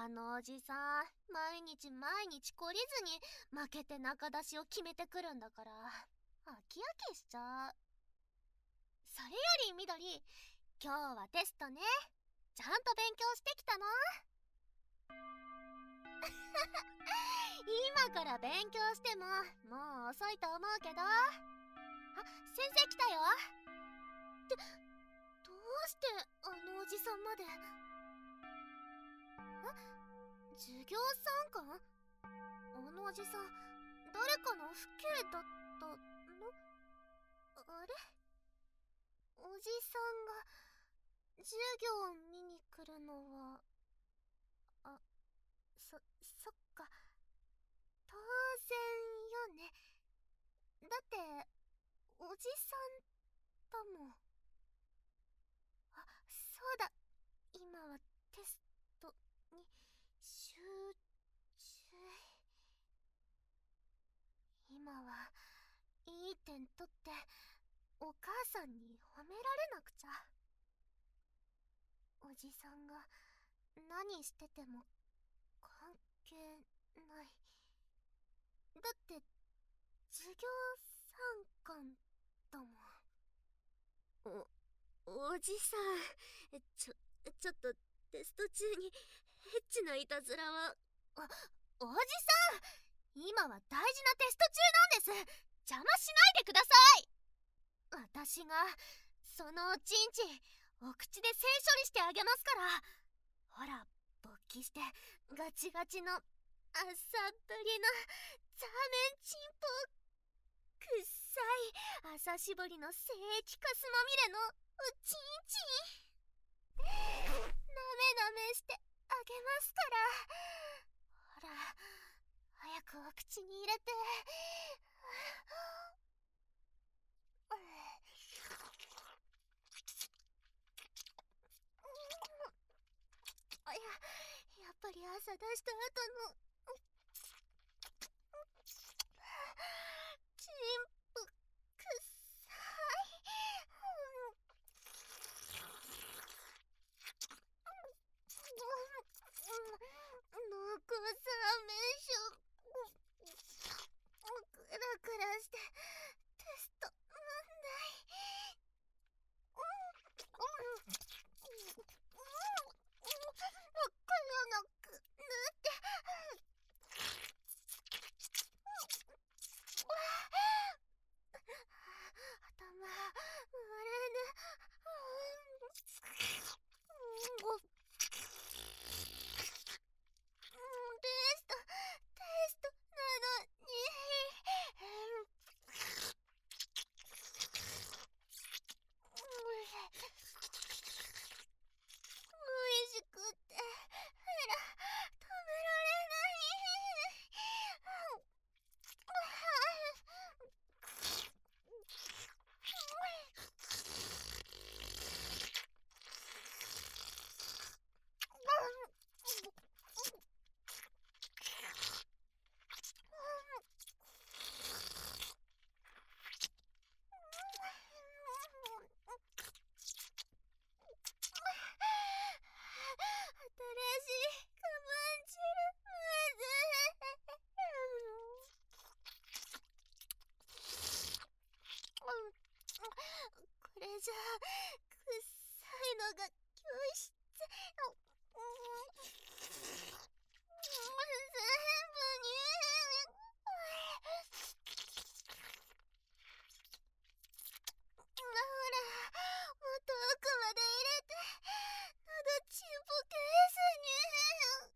あのおじさん、毎日毎日懲りずに負けて仲出しを決めてくるんだから、飽き飽きしちゃう。それよりみどり、今日はテストね。ちゃんと勉強してきたの？今から勉強してももう遅いと思うけど。あ、先生来たよ。ってどうしてあのおじさんまで。授業参観？あのおじさん誰かの父兄だったの？あれ、おじさんが授業を見に来るのは、そっか、当然よね。だっておじさんだもん。あ、そうだ、今はテストに集中。今はいい点取ってお母さんに褒められなくちゃ。おじさんが何してても関係ない。だって授業参観だもん。おじさん、ちょっとテスト中にエッチないたずらは。おじさん、今は大事なテスト中なんです。邪魔しないでください。私がそのおちんちお口で性処理してあげますから。ほら、勃起してガチガチのあっさっぷりのザーメンチンポ、くっさい朝絞りの精液カスまみれのおちんちんなめなめしてあげますから。ほら、早くお口に入れて。やっぱり朝出した後のチンプくっさい。濃厚さーメンショクラクラしてテスト問題。テストなのに。美味しくって止められない。新しいカバン汁まずこれじゃくっさいのが教室。全部に。ほら、もっと奥まで入れて。喉ちんぽケースに。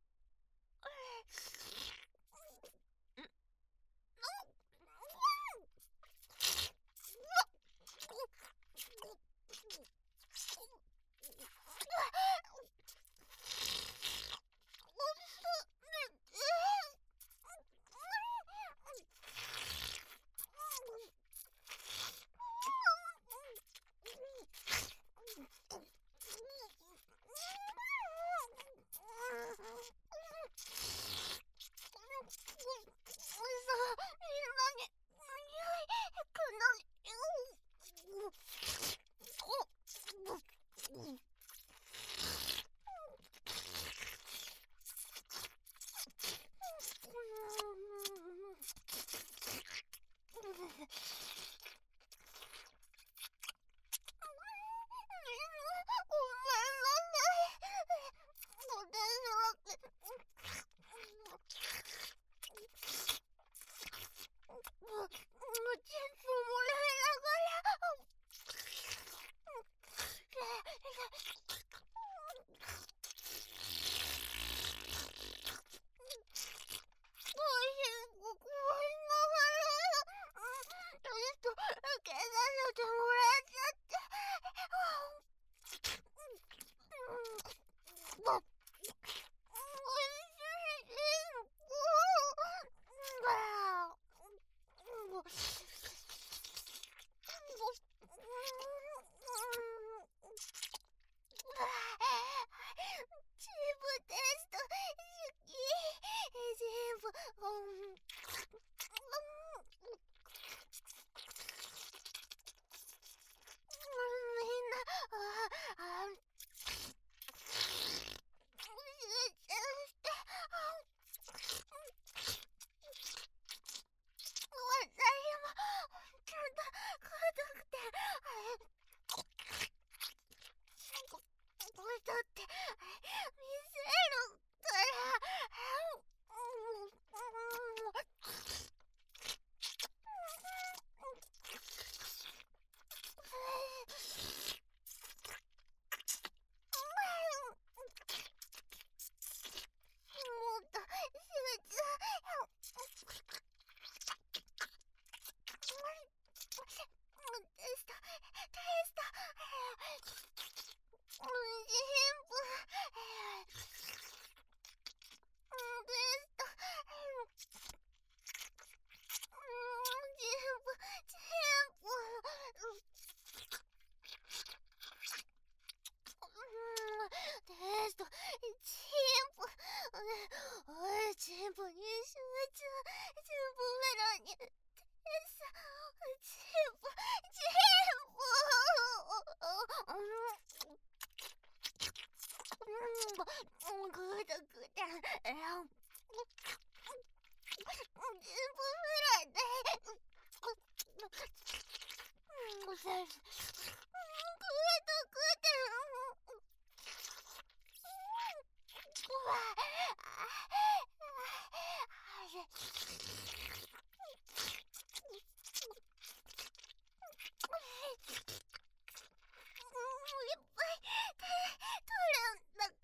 っぱい取るんだから。